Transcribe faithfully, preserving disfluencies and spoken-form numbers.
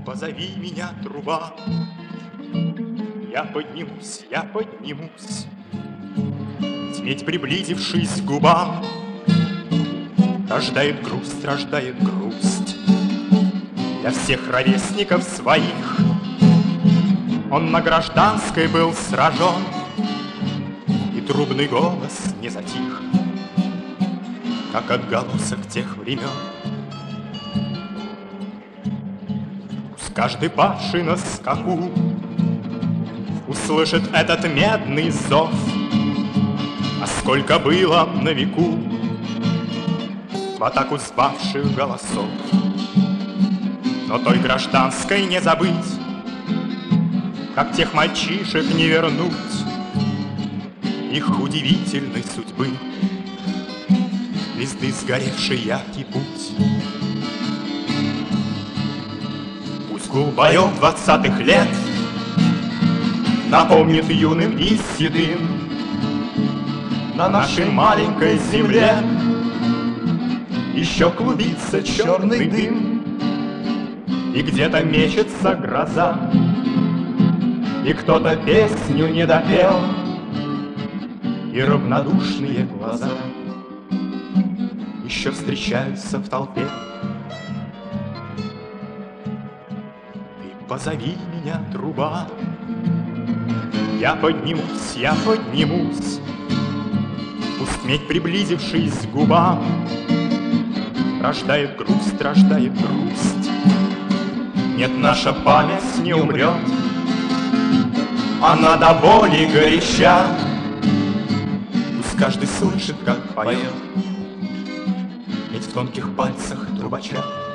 позови меня, труба. Я поднимусь, я поднимусь, ведь, приблизившись к губам, рождает грусть, рождает грусть. Для всех ровесников своих он на гражданской был сражен, и трубный голос не затих, как отголосок тех времен. Пусть каждый павший на скаку услышит этот медный зов, а сколько было на веку в атаку сбавших голосов. Но той гражданской не забыть, как тех мальчишек не вернуть их удивительной судьбы, звезды сгоревший яркий путь. Пусть гул боев двадцатых лет напомнит юным и седым на нашей маленькой земле еще клубится черный дым, и где-то мечется гроза, и кто-то песню не допел, и равнодушные глаза еще встречаются в толпе. Ты позови меня, труба, я поднимусь, я поднимусь, пусть медь, приблизившись к губам, рождает грусть, рождает грусть. Нет, наша память не умрет, она до боли горяча. Пусть каждый слышит, как поет, ведь в тонких пальцах трубача.